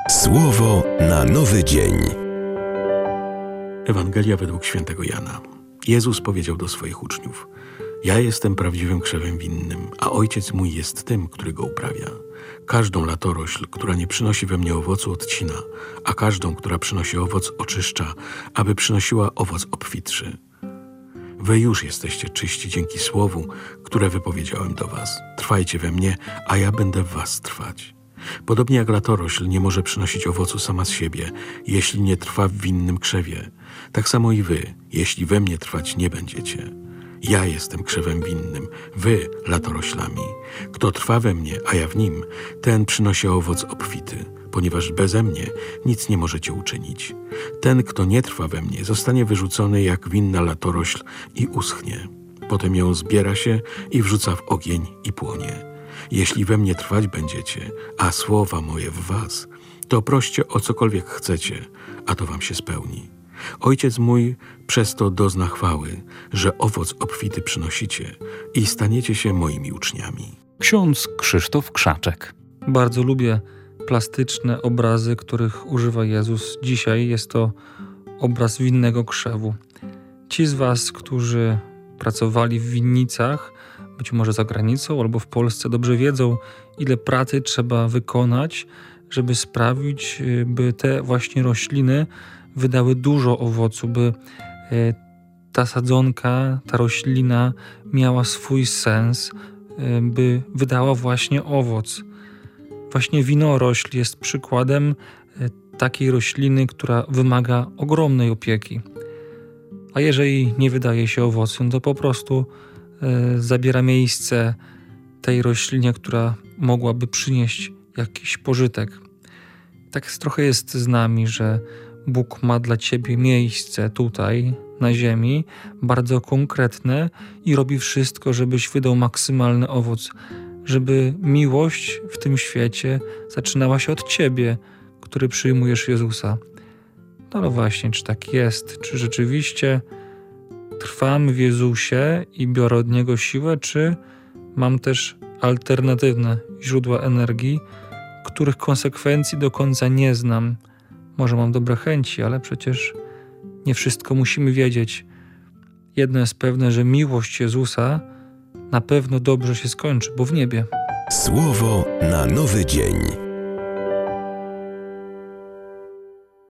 Słowo na nowy dzień. Ewangelia według świętego Jana. Jezus powiedział do swoich uczniów: Ja jestem prawdziwym krzewem winnym, a Ojciec mój jest tym, który go uprawia. Każdą latorośl, która nie przynosi we mnie owocu, odcina, a każdą, która przynosi owoc, oczyszcza, aby przynosiła owoc obfitszy. Wy już jesteście czyści dzięki słowu, które wypowiedziałem do was. Trwajcie we mnie, a ja będę w was trwać. Podobnie jak latorośl nie może przynosić owocu sama z siebie, jeśli nie trwa w winnym krzewie, tak samo i wy, jeśli we mnie trwać nie będziecie. Ja jestem krzewem winnym, wy latoroślami. Kto trwa we mnie, a ja w nim, ten przynosi owoc obfity, ponieważ beze mnie nic nie możecie uczynić. Ten, kto nie trwa we mnie, zostanie wyrzucony jak winna latorośl i uschnie. Potem ją zbiera się i wrzuca w ogień i płonie. Jeśli we mnie trwać będziecie, a słowa moje w was, to proście o cokolwiek chcecie, a to wam się spełni. Ojciec mój przez to dozna chwały, że owoc obfity przynosicie i staniecie się moimi uczniami. Ksiądz Krzysztof Krzaczek. Bardzo lubię plastyczne obrazy, których używa Jezus. Dzisiaj jest to obraz winnego krzewu. Ci z was, którzy pracowali w winnicach, być może za granicą albo w Polsce, dobrze wiedzą, ile pracy trzeba wykonać, żeby sprawić, by te właśnie rośliny wydały dużo owocu, by ta sadzonka, ta roślina miała swój sens, by wydała właśnie owoc. Właśnie winorośl jest przykładem takiej rośliny, która wymaga ogromnej opieki. A jeżeli nie wydaje się owocu, to po prostu zabiera miejsce tej roślinie, która mogłaby przynieść jakiś pożytek. Tak trochę jest z nami, że Bóg ma dla ciebie miejsce tutaj, na ziemi, bardzo konkretne i robi wszystko, żebyś wydał maksymalny owoc, żeby miłość w tym świecie zaczynała się od ciebie, który przyjmujesz Jezusa. No ale właśnie, czy tak jest? Czy rzeczywiście trwam w Jezusie i biorę od Niego siłę, czy mam też alternatywne źródła energii, których konsekwencji do końca nie znam? Może mam dobre chęci, ale przecież nie wszystko musimy wiedzieć. Jedno jest pewne, że miłość Jezusa na pewno dobrze się skończy, bo w niebie. Słowo na nowy dzień.